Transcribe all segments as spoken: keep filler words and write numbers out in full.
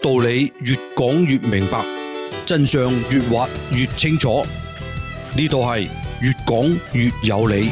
道理越講越明白，真相越挖越清楚。呢度係越講越有理。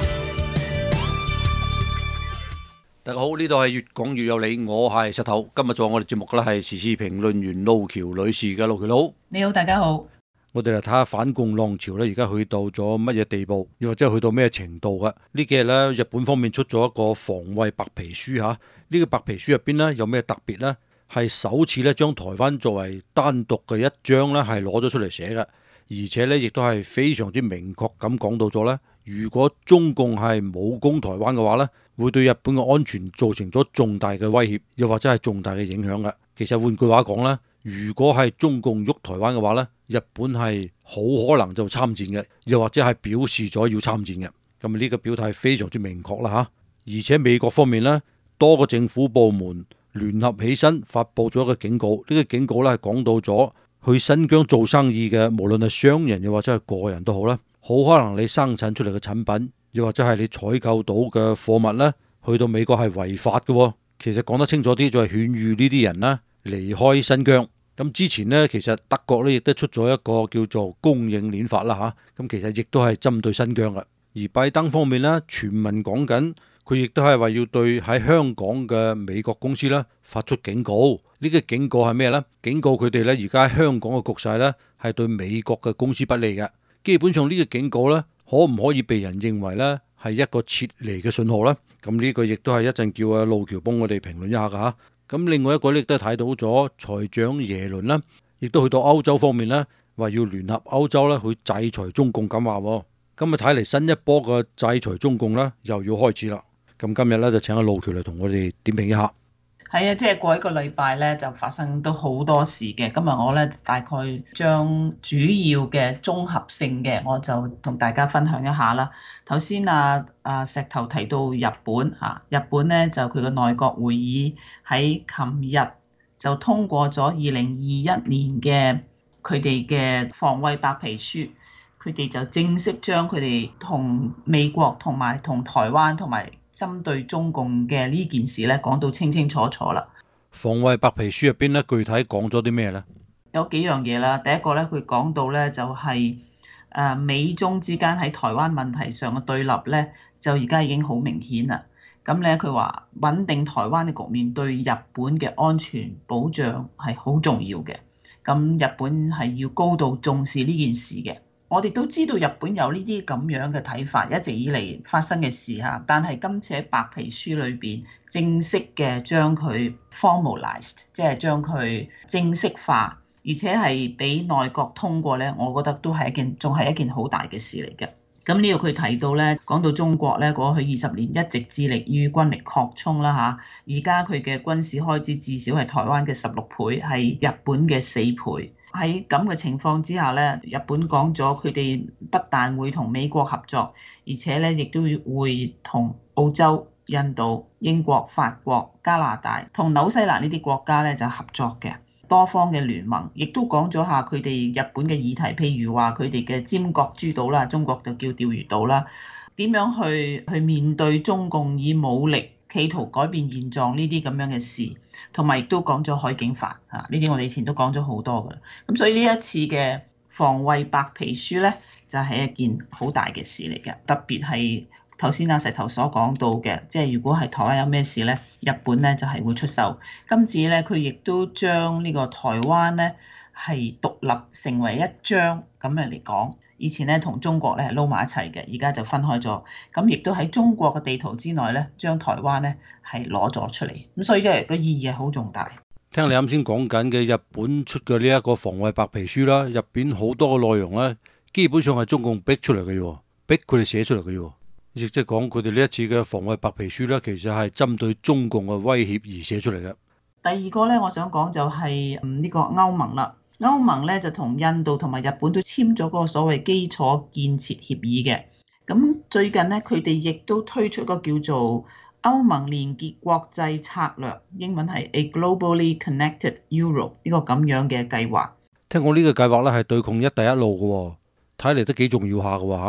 大家好，呢度係越講越有理，我係石頭。今日做我哋節目嘅咧係時事評論員路橋女士嘅。路橋佬， 你好，大家好。 我哋嚟睇下反共浪潮咧，而家去到咗乜嘢地步，又或者去到咩程度嘅？呢幾日咧，日本方面出咗一個防衛白皮書吓，呢、這個白皮書入邊咧有咩特別呢？係首次咧將台灣作為單獨嘅一章咧係攞咗出嚟寫嘅，而且咧亦都係非常之明確咁講到咗咧，如果中共係冇攻台灣嘅話咧，會對日本嘅安全造成咗重大嘅威脅，又或者係重大嘅影響嘅。其實換句話講咧，如果係中共喐台灣嘅話咧，日本係好可能就參戰嘅，又或者係表示咗要參戰嘅。咁呢個表態非常之明確啦嚇。而且美國方面咧，多個政府部門聯合起身發佈咗一個警告，呢個警告咧係講到咗去新疆做生意嘅，無論係商人又或者係個人都好啦，好可能你生產出嚟嘅產品，又或者係你採購到嘅貨物咧，去到美國係違法嘅。其實講得清楚啲，就係勸喻呢啲人啦離開新疆。咁之前呢，其實德國咧亦都出咗一個叫做供應鏈法啦嚇，咁其實亦都係針對新疆嘅。而拜登方面呢，傳聞講緊佢亦都係話要對喺香港嘅美國公司咧發出警告。呢個警告係咩呢？警告佢哋咧而家喺香港嘅局勢咧係對美國嘅公司不利嘅。基本上呢個警告咧，可唔可以被人認為咧係一個撤離嘅信號呢？咁呢個亦都係一陣叫阿路橋幫我哋評論一下噶嚇。咁另外一個咧亦都睇到咗財長耶倫啦，亦都去到歐洲方面咧，話要聯合歐洲咧去制裁中共咁話。今日睇嚟新一波嘅制裁中共咧又要開始啦。咁今日咧就請阿路橋嚟同我哋點評一下。 係啊，即係過一個禮拜咧就發生都好多事嘅。今日我咧大概將主要嘅綜合性嘅，我就同大家分享一下啦。頭先啊啊石頭提到日本嚇，日本咧就佢個內閣會議喺琴日就通過咗二零二一年嘅佢哋嘅防衛白皮書，佢哋就正式將佢哋同美國同埋同台灣同埋針對中共嘅呢件事咧講到清清楚楚啦。 防衛白皮書入邊咧，具體講咗啲咩咧？ 有幾樣嘢啦。第一個咧，佢講到咧就係誒美中之間喺台灣問題上嘅對立咧，就而家已經好明顯啦。咁咧，佢話穩定台灣嘅局面對日本嘅安全保障係好重要嘅。咁日本係要高度重視呢件事嘅。我哋都知道日本有呢啲咁樣嘅睇法，一直以嚟發生嘅事嚇。但係今次喺白皮書裏邊正式嘅將佢 formalized，即係將佢正式化，而且係俾內閣通過咧，我覺得都係一件仲係一件好大嘅事嚟嘅。咁呢度佢提到咧，講到中國咧過去二十年一直致力於軍力擴充啦嚇，而家佢嘅軍事開支至少係台灣嘅十六倍，係日本嘅四倍。喺咁嘅情況之下咧，日本講咗佢哋不但會同美國合作，而且咧亦都會同澳洲、印度、英國、法國、加拿大同紐西蘭呢啲國家咧就合作嘅多方嘅聯盟，亦都講咗下佢哋日本嘅議題，譬如話佢哋嘅尖閣諸島啦，中國就叫釣魚島啦，點樣去去面對中共以武力企圖改變現狀呢啲咁樣嘅事，同埋亦都講咗海警法嚇，呢啲我哋以前都講咗好多噶啦。咁所以呢一次嘅防衛白皮書咧，就係一件好大嘅事嚟嘅。特別係頭先阿石頭所講到嘅，即係如果係台灣有咩事咧，日本咧就係會出手。今次咧佢亦都將呢個台灣咧係獨立成為一章咁樣嚟講。以前咧同中國咧係撈埋一齊嘅，而家就分開咗。咁亦都喺中國嘅地圖之內咧，將台灣咧係攞咗出嚟。咁所以咧個意義係好重大。 聽你啱先講緊嘅日本出嘅呢一個防衛白皮書啦，入邊好多嘅內容咧，基本上係中共逼出嚟嘅喎，逼佢哋寫出嚟嘅喎。亦即係講佢哋呢一次嘅防衛白皮書咧，其實係針對中共嘅威脅而寫出嚟嘅。 第二個咧，我想講就係呢個歐盟啦。歐盟咧就同印度同埋日本都簽咗嗰個所謂基礎建設協議嘅。咁最近咧，佢哋亦都推出個叫做歐盟連結國際策略，英文係 A Globally Connected Europe 呢個咁樣嘅計劃。 聽講呢個計劃咧係對抗一帶一路嘅，睇嚟都幾重要下嘅喎嚇。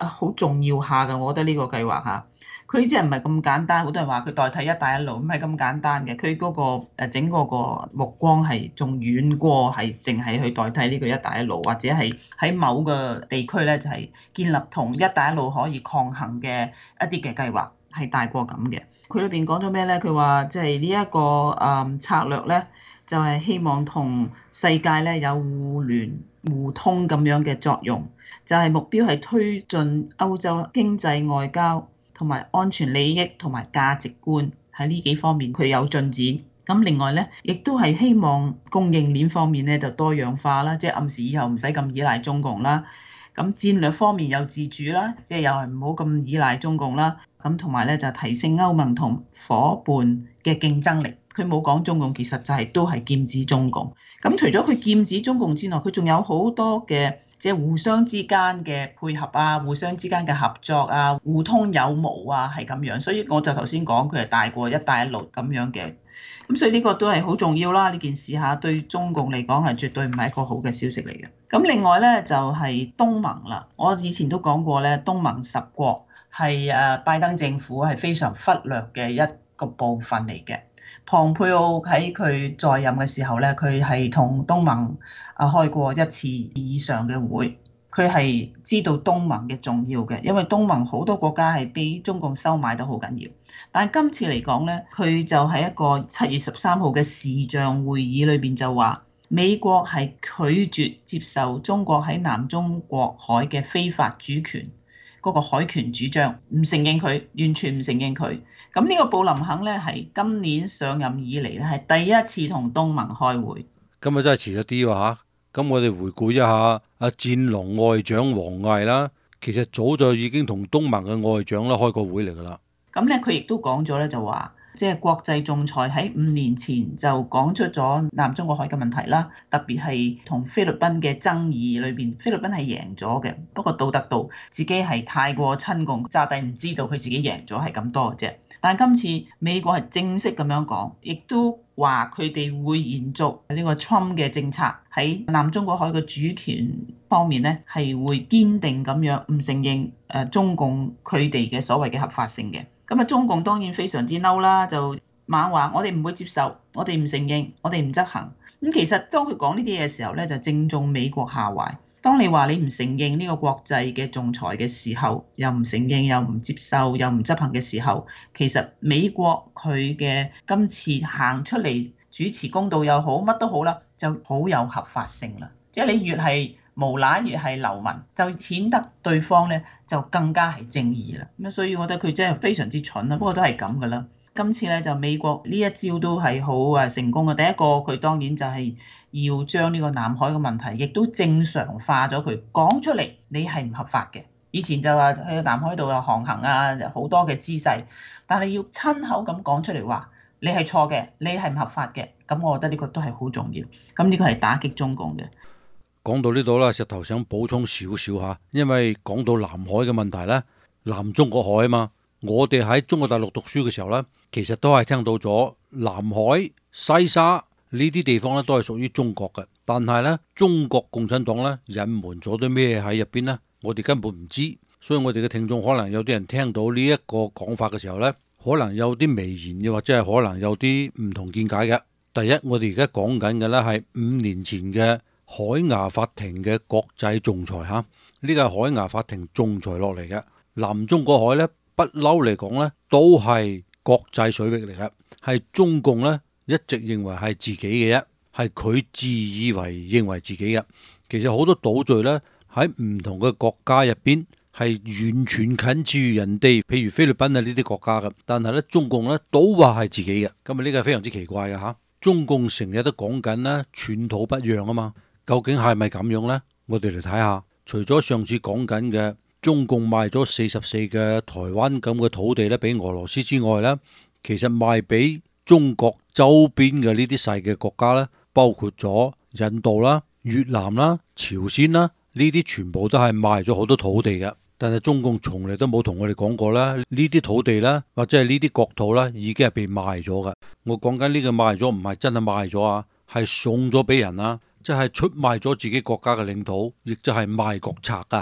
啊好重要下㗎，我覺得呢個計劃嚇。佢即係唔係咁簡單，好多人話佢代替一帶一路，唔係咁簡單嘅。佢嗰個誒整個個目光係仲遠過係淨係去代替呢個一帶一路，或者係喺某個地區咧就係建立同一帶一路可以抗衡嘅一啲嘅計劃，係大過咁嘅。佢裏邊講咗咩咧？佢話即係呢一個誒策略咧，就係希望同世界咧有互聯互通咁樣嘅作用，就係目標係推進歐洲經濟外交同埋安全利益同埋價值觀喺呢幾方面佢有進展。咁另外咧，亦都係希望供應鏈方面咧就多樣化啦，即係暗示以後唔使咁依賴中共啦。咁戰略方面有自主啦，即係又係唔好咁依賴中共啦。咁同埋咧就提升歐盟同伙伴嘅競爭力。佢冇講中共，其實就係都係劍指中共。咁除咗佢劍指中共之外，佢仲有好多嘅即係互相之間嘅配合啊，互相之間嘅合作啊，互通有無啊，係咁樣。所以我就頭先講佢係大過一帶一路咁樣嘅。咁所以呢個都係好重要啦，呢件事嚇對中共嚟講係絕對唔係一個好嘅消息嚟嘅。咁另外咧就係東盟啦，我以前都講過咧，東盟十國係誒拜登政府係非常忽略嘅一個部分嚟嘅。蓬佩奧喺佢在任嘅時候咧，佢係同東盟啊開過一次以上嘅會，佢係知道東盟嘅重要嘅，因為東盟好多國家係俾中共收買得好緊要。但係今次嚟講咧，佢就喺一個七月十三號嘅視像會議裏邊就話，美國係拒絕接受中國喺南中國海嘅非法主權。嗰個海權主張唔承認佢，完全唔承認佢。咁呢個布林肯咧係今年上任以嚟咧係第一次同東盟開會。 今日真係遲咗啲喎嚇。咁我哋回顧一下阿戰狼外長王毅啦，其實早就已經同東盟嘅外長啦開過會嚟㗎啦。 咁咧佢亦都講咗咧，就話即係國際仲裁喺五年前就講出咗南中國海嘅問題啦，特別係同菲律賓嘅爭議裏邊，菲律賓係贏咗嘅，不過杜特道自己係太過親共，詐諦唔知道佢自己贏咗係咁多嘅啫。但係今次美國係正式咁樣講，亦都話佢哋會延續呢個 Trump 嘅政策，喺南中國海嘅主權方面咧係會堅定咁樣唔承認誒中共佢哋嘅所謂嘅合法性嘅。咁啊，中共當然非常之嬲啦，就猛話我哋唔會接受，我哋唔承認，我哋唔執行。咁其實當佢講呢啲嘢嘅時候咧，就正中美國下懷。當你話你唔承認呢個國際嘅仲裁嘅時候，又唔承認，又唔接受，又唔執行嘅時候，其實美國佢嘅今次行出嚟主持公道又好，乜都好啦，就好有合法性啦。即係你越係無賴越係流民，就顯得對方咧就更加係正義啦。咁所以我覺得佢真係非常之蠢啦，不過都係咁噶啦。今次咧就美國呢一招都係好誒成功嘅。第一個佢當然就係要將呢個南海嘅問題，亦都正常化咗佢，講出嚟你係唔合法嘅。以前就話去南海度有航行啊，好多嘅姿勢，但係要親口咁講出嚟話你係錯嘅，你係唔合法嘅。咁我覺得呢個都係好重要。咁呢個係打擊中共嘅。 講到呢度啦，石頭想補充少少嚇，因為講到南海嘅問題咧，南中國海啊嘛。我哋喺中國大陸讀書嘅時候呢，其實都係聽到咗南海、西沙呢啲地方咧，都係屬於中國嘅。但係呢，中國共產黨呢隱瞞咗啲咩喺入邊呢？我哋根本唔知。所以我哋嘅聽眾可能有啲人聽到呢一個講法嘅時候呢，可能有啲微言，又或者係可能有啲唔同見解嘅。第一，我哋而家講緊嘅呢係五年前嘅海牙法庭嘅國際仲裁嚇，呢個係海牙法庭仲裁落嚟嘅南中國海呢。不嬲嚟講呢都係國際水域嚟嘅，係中共呢一直認為係自己嘅啫，係佢自以為認為自己嘅。其實好多島嶼呢喺唔同嘅國家入邊係完全近似於人哋，譬如菲律賓啊呢啲國家嘅，但係呢中共呢都話係自己嘅，咁啊呢個係非常之奇怪嘅嚇。中共成日都講緊呢寸土不讓啊嘛，究竟係咪咁樣呢？我哋嚟睇下，除咗上次講緊嘅。中共賣咗四十四嘅台灣咁嘅土地咧，俾俄羅斯之外咧，其實賣俾中國周邊嘅呢啲細嘅國家咧，包括咗印度啦、越南啦、朝鮮啦，呢啲全部都係賣咗好多土地嘅。但係中共從嚟都冇同我哋講過啦，呢啲土地啦，或者係呢啲國土啦，已經係被賣咗嘅。我講緊呢個賣咗，唔係真係賣咗啊，係送咗俾人啊，即係出賣咗自己國家嘅領土，亦即係賣國賊噶吓。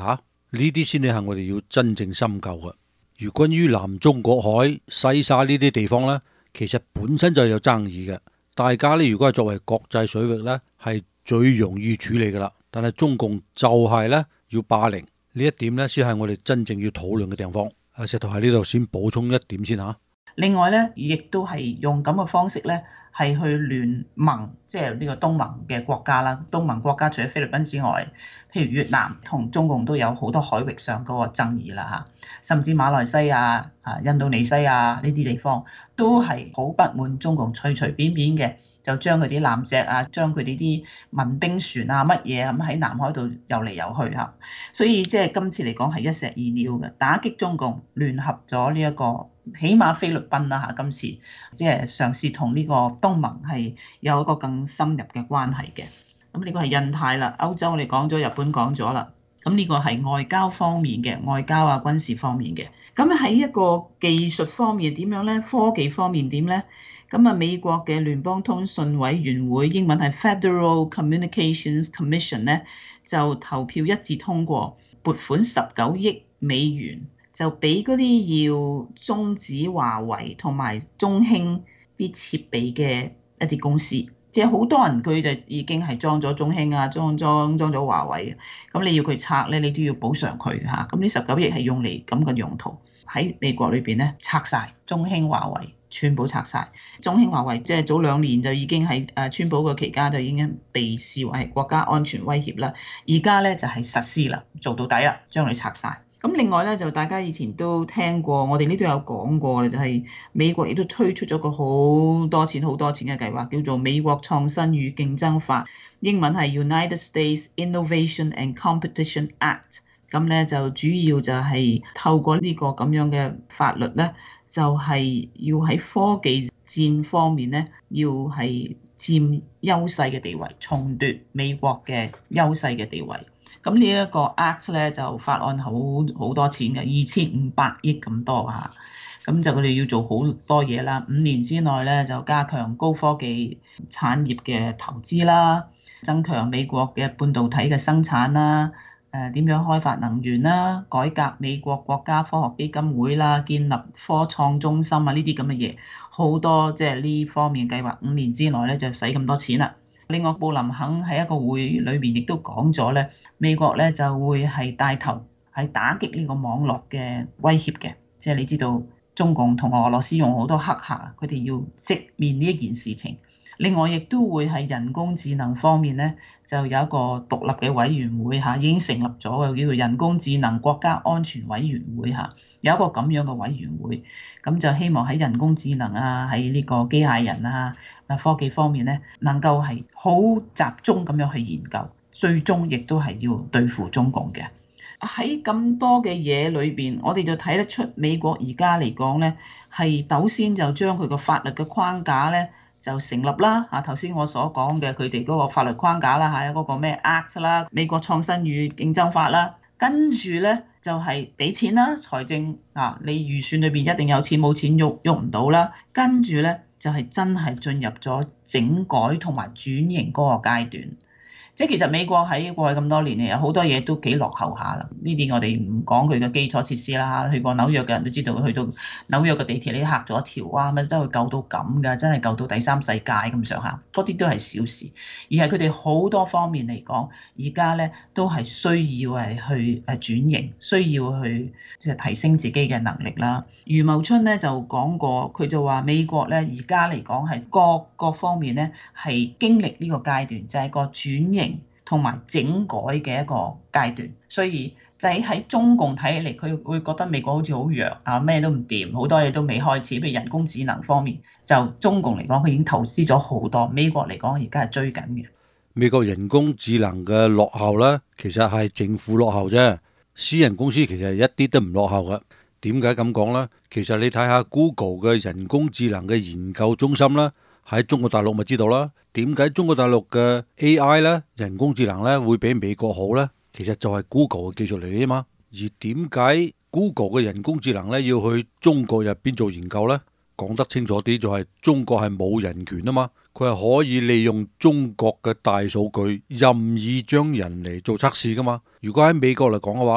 呢啲先至係我哋要真正深究嘅。如關於南中國海、西沙呢啲地方呢，其實本身就有爭議嘅。大家呢，如果係作為國際水域呢，係最容易處理噶啦。但係中共就係呢，要霸凌呢一點呢，先係我哋真正要討論嘅地方。阿石頭喺呢度先補充一點先嚇。 另外咧，亦都係用咁嘅方式咧，係去聯盟，即係呢個東盟嘅國家啦。東盟國家除咗菲律賓之外，譬如越南同中共都有好多海域上嗰個爭議啦嚇，甚至馬來西亞、啊印度尼西亞呢啲地方都係好不滿中共隨隨便便嘅就將佢啲艦隻啊，將佢哋啲民兵船啊乜嘢咁喺南海度游嚟游去嚇。所以即係今次嚟講係一石二鳥嘅，打擊中共，聯合咗呢一個。起碼菲律賓啦嚇，今次即係嘗試同呢個東盟係有一個更深入嘅關係嘅。咁呢個係印太啦，歐洲我哋講咗，日本講咗啦。咁呢個係外交方面嘅，外交啊軍事方面嘅。咁喺一個技術方面點樣咧？科技方面點咧？咁啊，美國嘅聯邦通訊委員會英文係 Federal Communications Commission 咧，就投票一致通過撥款十九億美元。就俾嗰啲要終止華為同埋中興啲設備嘅一啲公司，即係好多人佢就已經係裝咗中興啊，裝裝裝咗華為，咁你要佢拆咧，你都要補償佢嚇。咁呢十九億係用嚟咁嘅用途，喺美國裏邊咧拆晒中興華為，全部拆晒。中興華為即係早兩年就已經喺誒川普個期間就已經被視為係國家安全威脅啦，而家咧就係實施啦，做到底啦，將佢拆晒。咁另外咧就大家以前都聽過，我哋呢度有講過嘅就係美國亦都推出咗個好多錢好多錢嘅計劃，叫做美國創新與競爭法，英文係 United States Innovation and Competition Act。咁咧就主要就係透過呢個咁樣嘅法律咧，就係要喺科技戰方面咧，要係佔優勢嘅地位，重奪美國嘅優勢嘅地位。咁呢一個 Act 咧就法案好好多錢嘅，二千五百億咁多嚇。咁就佢哋要做好多嘢啦，五年之內咧就加強高科技產業嘅投資啦，增強美國嘅半導體嘅生產啦，誒點樣開發能源啦，改革美國國家科學基金會啦，建立科創中心啊，呢啲咁嘅嘢好多，即係呢方面計劃五年之內咧就使咁多錢啦。另外，布林肯喺一個會裏面亦都講咗咧，美國咧就會係帶頭係打擊呢個網絡嘅威脅嘅，即係你知道中共同俄羅斯用好多黑客，佢哋要直面呢一件事情。另外，亦都會係人工智能方面咧，就有一個獨立嘅委員會嚇，已經成立咗嘅，叫做人工智能國家安全委員會嚇，有一個咁樣嘅委員會，咁就希望喺人工智能啊，喺呢個機械人啊、啊科技方面咧，能夠係好集中咁樣去研究，最終亦都係要對付中共嘅。喺咁多嘅嘢裏邊，我哋就睇得出美國而家嚟講咧，係首先就將佢個法律嘅框架咧，就成立啦嚇，頭先我所講嘅佢哋嗰個法律框架啦嚇，嗰個咩 Act 啦，美國創新與競爭法啦，跟住咧就係俾錢啦，財政啊，你預算裏邊一定有錢，冇錢喐喐唔到啦，跟住咧就係真係進入咗整改同埋轉型嗰個階段。即係其實美國喺過去咁多年嚟有好多嘢都幾落後下啦，呢啲我哋唔講佢嘅基礎設施啦嚇，去過紐約嘅人都知道，去到紐約嘅地鐵你嚇咗一條哇，乜真係舊到咁㗎，真係舊到第三世界咁上下，嗰啲都係小事，而係佢哋好多方面嚟講，而家咧都係需要係去誒轉型，需要去即係提升自己嘅能力啦。余茂春咧就講過，佢就話美國咧而家嚟講係各個方面咧係經歷呢個階段，就係個轉型同埋整改嘅一個階段，所以就係喺中共睇起嚟，佢會覺得美國好似好弱啊，咩都唔掂，好多嘢都未開始。譬如人工智能方面，就中共嚟講，佢已經投資咗好多；美國嚟講，而家係追緊嘅。 美國人工智能嘅落後咧，其實係政府落後啫，私人公司其實一啲都唔落後嘅。點解咁講咧？其實你睇下 Google 嘅人工智能嘅研究中心啦，喺中國大陸咪知道啦。點解中國大陸嘅 A I 咧，人工智能咧會比美國好咧？其實就係 Google 嘅技術嚟嘅嘛。而點解 Google 嘅人工智能咧要去中國入邊做研究咧？講得清楚啲，就係中國係冇人權啊嘛。佢係可以利用中國嘅大數據任意將人嚟做測試噶嘛。如果喺美國嚟講嘅話咧，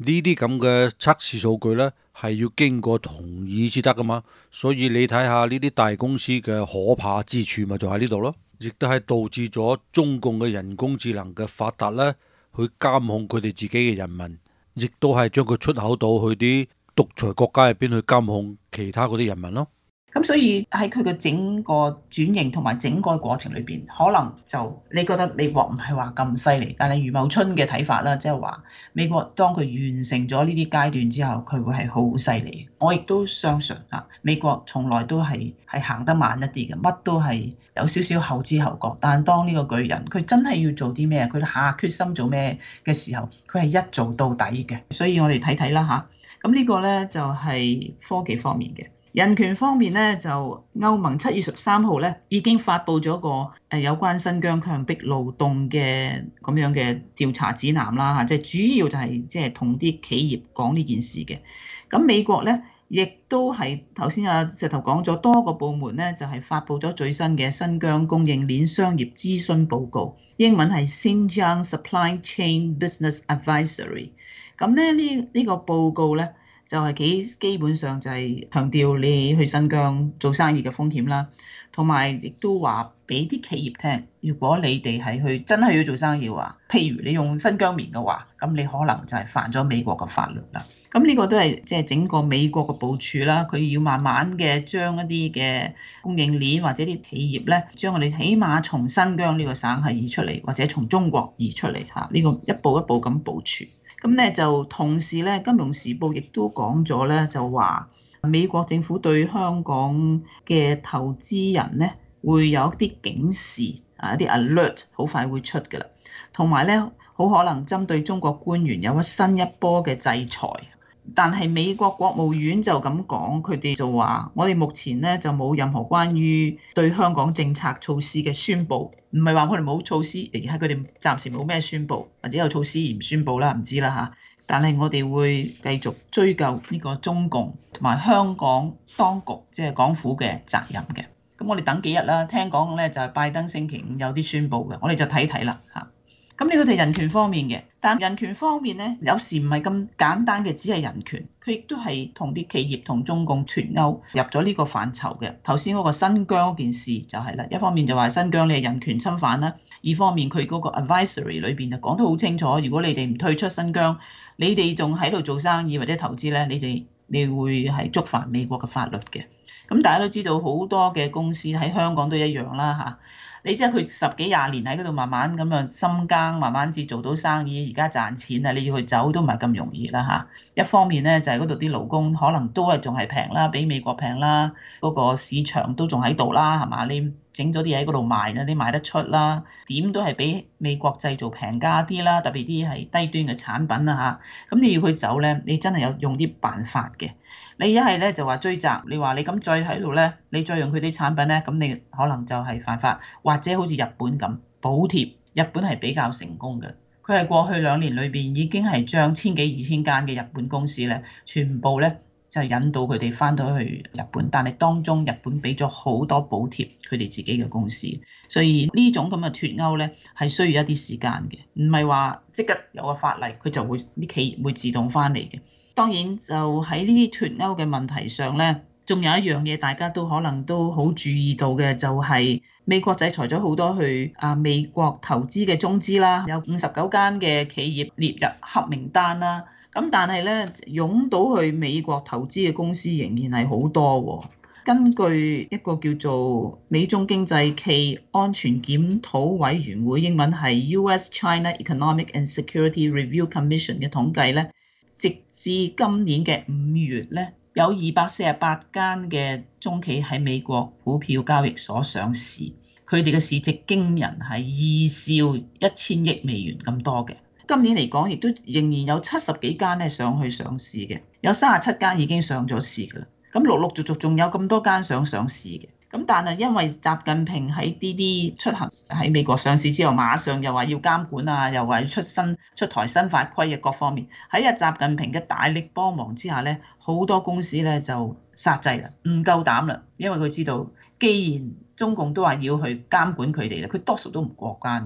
呢啲咁嘅測試數據呢，係要經過同意先得噶嘛。所以你睇下呢啲大公司嘅可怕之處，咪就喺呢度咯。亦都係導致咗中共嘅人工智能嘅發達呢，去監控佢哋自己嘅人民，亦都係將佢出口到去啲獨裁國家入邊去監控其他嗰啲人民咯。 咁所以喺佢嘅整個轉型同埋整個過程裏邊，可能就你覺得美國唔係話咁犀利，但係余茂春嘅睇法啦，即係話美國當佢完成咗呢啲階段之後，佢會係好犀利。我亦都相信啊，美國從來都係係行得慢一啲嘅，乜都係有少少後知後覺。但係當呢個巨人佢真係要做啲咩，佢下決心做咩嘅時候，佢係一做到底嘅。所以我哋睇睇啦嚇。咁呢個咧就係科技方面嘅。人權方面咧，就歐盟七月十三號咧已經發布咗個誒有關新疆強迫勞動嘅咁樣嘅調查指南啦嚇，即係主要就係即係同啲企業講呢件事嘅。咁美國咧亦都係頭先阿石頭講咗多個部門咧就係發布咗最新嘅新疆供應鏈商業諮詢報告，英文係 Xinjiang Supply Chain Business Advisory。咁咧呢呢個報告咧，就係幾基本上就係強調你去新疆做生意嘅風險啦，同埋亦都話俾啲企業聽，如果你哋係去真係要做生意嘅話，譬如你用新疆棉嘅話，咁你可能就係犯咗美國嘅法律啦。咁呢個都係即係整個美國嘅部署啦，佢要慢慢嘅將一啲嘅供應鏈或者啲企業咧，將我哋起碼從新疆呢個省係移出嚟，或者從中國移出嚟嚇，呢個一步一步咁部署。咁咧就同時咧，《金融時報》亦都講咗咧，就話美國政府對香港嘅投資人咧會有一啲警示啊，一啲 alert 好快會出㗎啦，同埋咧好可能針對中國官員有一新一波嘅制裁。但係美國國務院就咁講，佢哋就話：我哋目前咧就冇任何關於對香港政策措施嘅宣佈，唔係話佢哋冇措施，而係佢哋暫時冇咩宣佈，或者有措施而唔宣佈啦，唔知啦嚇。但係我哋會繼續追究呢個中共同埋香港當局，即係港府嘅責任嘅。咁我哋等幾日啦，聽講咧就係拜登星期五有啲宣佈嘅，我哋就睇睇啦嚇。咁呢個就係人權方面嘅，但人權方面咧，有時唔係咁簡單嘅，只係人權，佢亦都係同啲企業同中共脫鈎入咗呢個範疇嘅。頭先嗰個新疆嗰件事就係啦，一方面就話新疆你係人權侵犯啦，二方面佢嗰個 advisory 裏邊就講得好清楚，如果你哋唔退出新疆，你哋仲喺度做生意或者投資咧，你哋你會係觸犯美國嘅法律嘅。咁大家都知道好多嘅公司喺香港都一樣啦嚇。你知佢十幾廿年喺嗰度慢慢咁樣深耕，慢慢至做到生意，而家賺錢啊！你要佢走都唔係咁容易啦嚇。一方面咧就係嗰度啲勞工可能都係仲係平啦，比美國平啦，嗰個市場都仲喺度啦，係嘛？你整咗啲嘢喺嗰度賣啦，你賣得出啦，點都係比美國製造平價啲啦，特別啲係低端嘅產品啦嚇。咁你要佢走咧，你真係有用啲辦法嘅。你一係咧就話追責，你話你咁再喺度咧，你再用佢啲產品咧，咁你可能就係犯法，或者好似日本咁補貼。日本係比較成功嘅，佢係過去兩年裏邊已經係將千幾二千間嘅日本公司咧，全部咧就引導佢哋翻到去日本，但係當中日本俾咗好多補貼佢哋自己嘅公司，所以呢種咁嘅脫鈎咧係需要一啲時間嘅，唔係話即刻有個法例佢就會啲企業會自動翻嚟嘅。當然就喺呢啲脫鈎嘅問題上咧，仲有一樣嘢大家都可能都好注意到嘅，就係美國制裁咗好多去啊美國投資嘅中資啦，有五十九間嘅企業列入黑名單啦。咁但係咧，湧到去美國投資嘅公司仍然係好多喎。根據一個叫做美中經濟暨安全檢討委員會，英文係 U S China Economic and Security Review Commission 嘅統計咧，直至今年嘅五月咧，有二百四十八間嘅中企喺美國股票交易所上市，佢哋嘅市值驚人係二兆一千億美元咁多嘅。今年嚟講，亦都仍然有七十幾間咧上去上市嘅，有三十七間已經上咗市㗎啦。咁陸陸續續仲有咁多間想上市嘅。咁但係因為習近平喺呢啲出行喺美國上市之後，馬上又話要監管啊，又話要出新出台新法規嘅各方面，喺阿習近平嘅大力幫忙之下咧，好多公司咧就殺制啦，唔夠膽啦，因為佢知道既然中共都話要去監管佢哋咧，佢多數都唔過關嘅。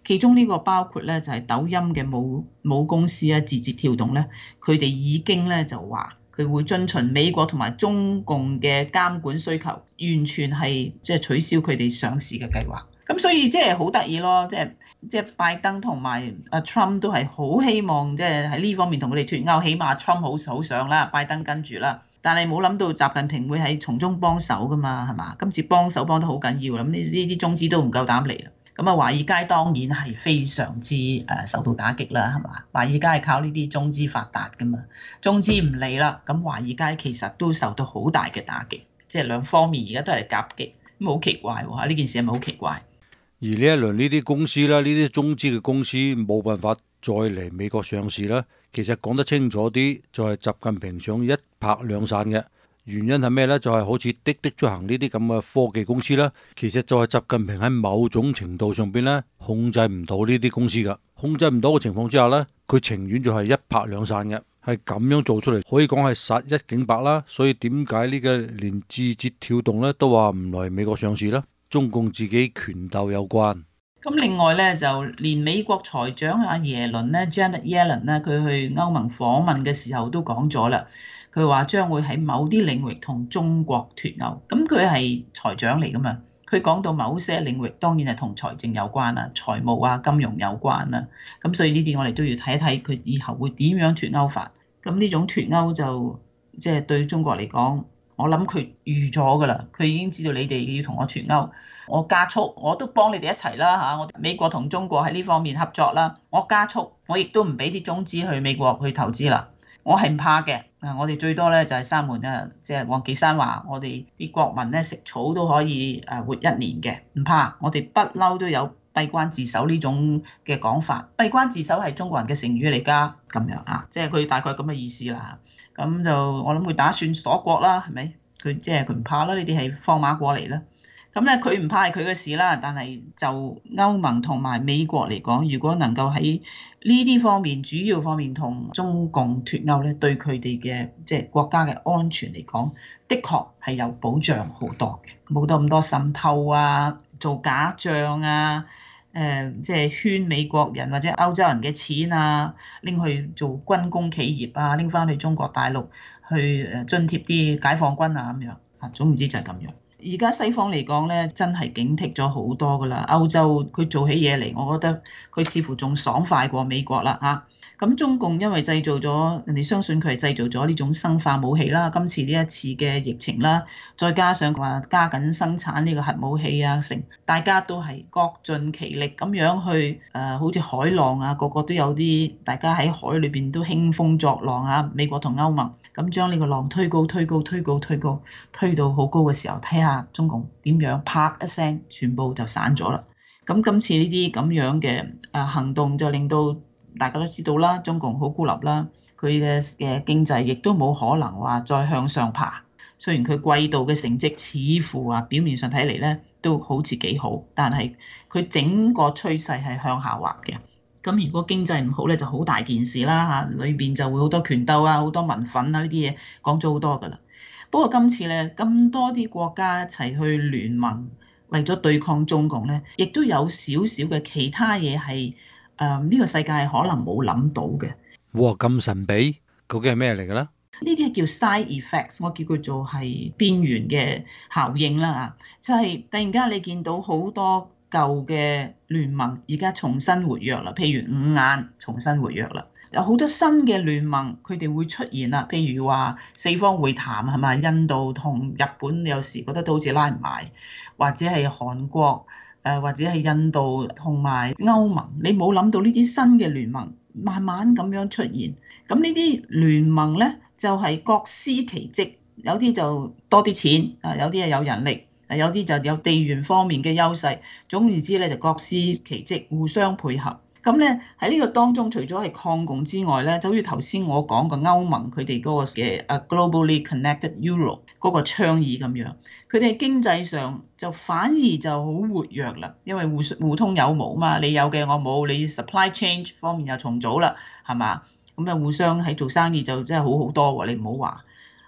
其中呢個包括咧就係抖音嘅母母公司啊，字節跳動咧，佢哋已經咧就話佢會遵循美國同埋中共嘅監管需求，完全係即係取消佢哋上市嘅計劃。咁所以即係好得意咯，即係即係拜登同埋阿 Trump 都係好希望即係喺呢方面同佢哋脫鈎，起碼 Trump 好好上啦，拜登跟住啦。但係冇諗到習近平會喺從中幫手噶嘛，係嘛？今次幫手幫得好緊要啦，咁呢呢啲中資都唔夠膽嚟啦。咁啊，華爾街當然係非常之誒受到打擊啦，係嘛？華爾街係靠呢啲中資發達噶嘛，中資唔嚟啦，咁華爾街其實都受到好大嘅打擊，即係兩方面而家都係夾擊，咁好奇怪喎嚇！呢件事係咪好奇怪？ 而呢一輪呢啲公司啦，呢啲中資嘅公司冇辦法再嚟美國上市啦。其實講得清楚啲，就係習近平想一拍兩散嘅原因係咩呢？就係、是、好似滴滴出行呢啲咁嘅科技公司啦，其實就係習近平喺某種程度上邊呢控制唔到呢啲公司噶，控制唔到嘅情況之下呢，佢情願就係一拍兩散嘅，係咁樣做出嚟，可以講係殺一儆百啦。所以點解呢個連字節跳動呢都話唔來美國上市啦？中共自己權鬥有關。 咁另外咧，就連美國財長阿耶倫咧 Janet Yellen 咧，佢去歐盟訪問嘅時候都講咗啦，佢話將會喺某啲領域同中國脫鈎。咁佢係財長嚟噶嘛，佢講到某些領域當然係同財政有關啦、財務啊、金融有關啦。咁所以呢啲我哋都要睇一睇佢以後會點樣脫鈎法。咁呢種脫鈎就即係、就是、對中國嚟講，我諗佢預咗噶啦，佢已經知道你哋要同我脫鈎，我加速，我都幫你哋一齊啦嚇。我美國同中國喺呢方面合作啦，我加速，我亦都唔俾啲中資去美國去投資啦。我係唔怕嘅，啊，我哋最多咧就係三門啊，即係王岐山話，我哋啲國民咧食草都可以誒活一年嘅，唔怕。我哋不嬲都有閉關自守呢種嘅講法，閉關自守係中國人嘅成語嚟㗎，咁樣啊，即係佢大概咁嘅意思啦。咁就我諗佢打算鎖國啦，係咪？佢即係佢唔怕啦，你哋係放馬過嚟啦。咁咧佢唔怕係佢嘅事啦，但係就歐盟同埋美國嚟講，如果能夠喺呢啲方面主要方面同中共脫鈎咧，對佢哋嘅即係國家嘅安全嚟講，的確係有保障好多嘅，冇得咁多滲透啊、做假帳啊。誒即係圈美國人或者歐洲人嘅錢啊，拎去做軍工企業啊，拎翻去中國大陸去誒津貼啲解放軍啊咁樣啊，總唔知就係咁樣。而家西方嚟講咧，真係警惕咗好多噶啦。歐洲佢做起嘢嚟，我覺得佢似乎仲爽快過美國啦嚇。咁中共因為製造咗人哋相信佢係製造咗呢種生化武器啦，今次呢一次嘅疫情啦，再加上話加緊生產呢個核武器啊，成大家都係各盡其力咁樣去誒、呃，好似海浪啊，個個都有啲，大家喺海裏邊都興風作浪啊。美國同歐盟咁將呢個浪推高、推高、推高、推高，推到好高嘅時候，睇下中共點樣，啪一聲，全部就散咗啦。咁今次呢啲咁樣嘅誒行動就令到大家都知道啦，中共好孤立啦，佢嘅嘅經濟亦都冇可能話再向上爬。雖然佢季度嘅成績似乎啊表面上睇嚟咧都好似幾好，但係佢整個趨勢係向下滑嘅。咁如果經濟唔好咧，就好大件事啦嚇，裏邊就會好多權鬥啊，好多民憤啊，呢啲嘢講咗好多噶啦。不過今次咧咁多啲國家一齊去聯盟，為咗對抗中共咧，亦都有少少嘅其他嘢係。誒呢、um, 個世界可能冇諗到嘅。 哇！咁神秘，究竟係咩嚟嘅咧？呢啲係叫 side effects，我叫佢做係邊緣嘅效應啦啊！就係、是、突然間你見到好多舊嘅聯盟而家重新活躍啦，譬如五眼重新活躍啦，有好多新嘅聯盟佢哋會出現啦，譬如話四方會談係咪？印度同日本有時覺得都好似拉唔埋，或者係韓國。誒或者係印度同埋歐盟，你冇諗到呢啲新嘅聯盟慢慢咁樣出現，咁呢啲聯盟咧就係各司其職，有啲就多啲錢，啊有啲係有人力，啊有啲就有地緣方面嘅優勢，總言之咧就各司其職，互相配合。咁咧喺呢個當中，除咗係抗共之外咧，就好似頭先我講嘅歐盟佢哋嗰個嘅誒 Globally Connected Europe 嗰個倡議咁樣，佢哋經濟上就反而就好活躍啦，因為互互通有無嘛，你有嘅我冇，你 supply chain 方面又重組啦，係嘛？咁啊互相喺做生意就真係好好多喎，你唔好話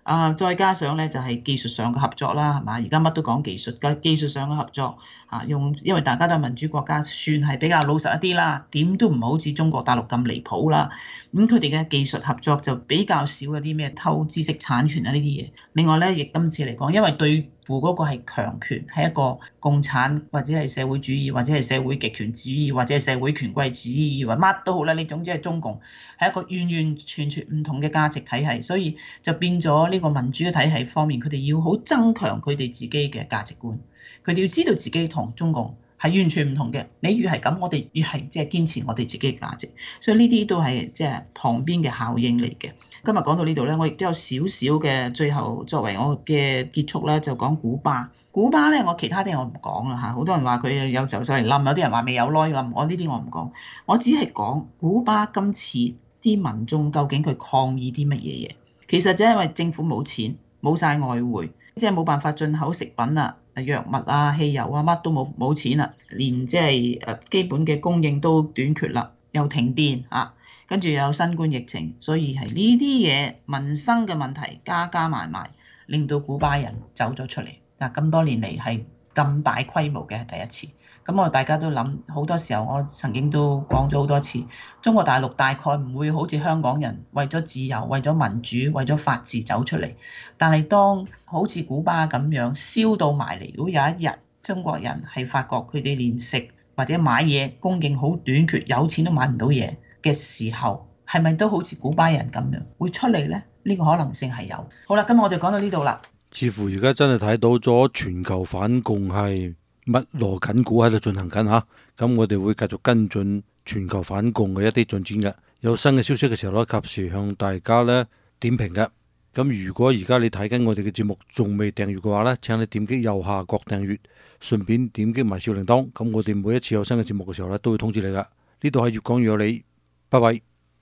啊，再加上咧就係技術上嘅合作啦，係嘛？而家乜都講技術，嘅技術上嘅合作啊，用因為大家都係民主國家，算係比較老實一啲啦，點都唔好似中國大陸咁離譜啦。咁佢哋嘅技術合作就比較少嗰啲咩偷知識產權啊呢啲嘢。另外咧，亦今次嚟講，因為對付嗰個係強權，係一個共產或者係社會主義或者係社會極權主義或者係社會權貴主義或乜都好啦，你總之係中共係一個完完全全唔同嘅價值體系，所以就變咗呢個民主嘅體系方面，佢哋要好增強佢哋自己嘅價值觀，佢哋要知道自己同中共係完全唔同嘅。你越係咁，我哋越係即係堅持我哋自己嘅價值，所以呢啲都係即係旁邊嘅效應嚟嘅。今日講到呢度咧，我亦都有少少嘅最後作為我嘅結束咧，就講古巴。古巴咧，我其他啲我唔講啦嚇，好多人話佢有時候上嚟冧，有啲人話未有耐冧，我呢啲我唔講，我只係講古巴今次啲民眾究竟佢抗議啲乜嘢嘢。其實就係因為政府冇錢，冇晒外匯，即係冇辦法進口食品啊、藥物啊、汽油啊，乜都冇冇錢啦，連即係誒基本嘅供應都短缺啦，又停電啊，跟住又有新冠疫情，所以係呢啲嘢民生嘅問題加加埋埋，令到古巴人走咗出嚟。嗱，咁多年嚟係咁大規模嘅係第一次。咁我大家都諗好多時候，我曾經都講咗好多次，中國大陸大概唔會好似香港人為咗自由、為咗民主、為咗法治走出嚟。但係當好似古巴咁樣燒到埋嚟，如果有一日中國人係發覺佢哋連食或者買嘢供應好短缺，有錢都買唔到嘢嘅時候，係咪都好似古巴人咁樣會出嚟呢？呢個可能性係有。好啦，今日我哋講到呢度啦。 似乎而家真係睇到咗全球反共係密鑼緊鼓喺度進行緊嚇，咁我哋會繼續跟進全球反共嘅一啲進展嘅，有新嘅消息嘅時候咧，及時向大家咧點評嘅。咁如果而家你睇緊我哋嘅節目仲未訂閱嘅話咧，請你點擊右下角訂閱，順便點擊埋小鈴鐺，咁我哋每一次有新嘅節目嘅時候咧，都會通知你噶。呢度係越講越有理，拜拜。